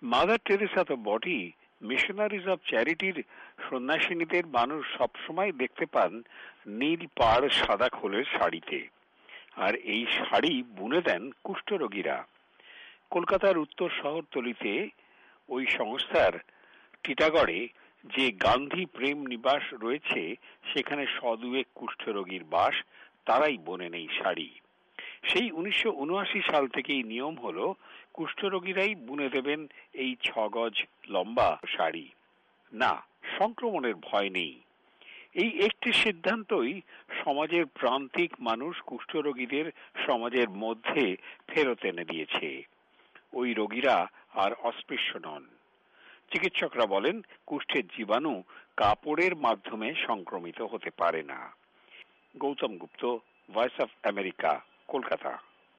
Mother Teresa তো বটেই, missionaries of চ্যারিটির সন্ন্যাসিনীদের মানুষ সবসময় দেখতে পান নীল পাড় সাদা খোলের শাড়িতে, আর এই শাড়ি বুনে দেন কুষ্ঠরোগীরা। কলকাতার উত্তর শহরতলিতে ওই সংস্থার টিটাগড়ে যে গান্ধী প্রেম নিবাস রয়েছে, সেখানে সদুয়েক কুষ্ঠরোগীর বাস, তারাই বোনেন এই শাড়ি। সেই 1979 সাল থেকেই নিয়ম হলো কুষ্ঠরোগীরাই বুনে দেবেন এই 6 গজ লম্বা শাড়ি। না, সংক্রমণের ভয় নেই। এই একটি সিদ্ধান্তই সমাজের প্রান্তিক মানুষ কুষ্ঠরোগীদের সমাজের মধ্যে ফেরত এনে দিয়েছে। ওই রোগীরা আর অস্পৃশ্য নন। চিকিৎসকরা বলেন কুষ্ঠের জীবাণু কাপড়ের মাধ্যমে সংক্রমিত হতে পারে না। Gautam Gupta, voice of America, Kolkata.